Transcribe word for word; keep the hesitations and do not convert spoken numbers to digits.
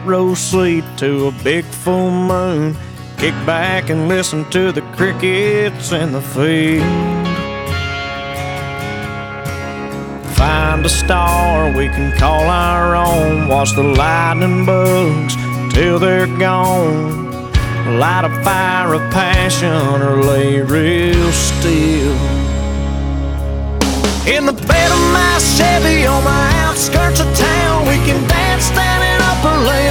front row seat to a big full moon. Kick back and listen to the crickets in the field. Find a star we can call our own. Watch the lightning bugs till they're gone. Light a fire of passion or lay real still. In the bed of my Chevy on my outskirts of town, we can dance standing up or lay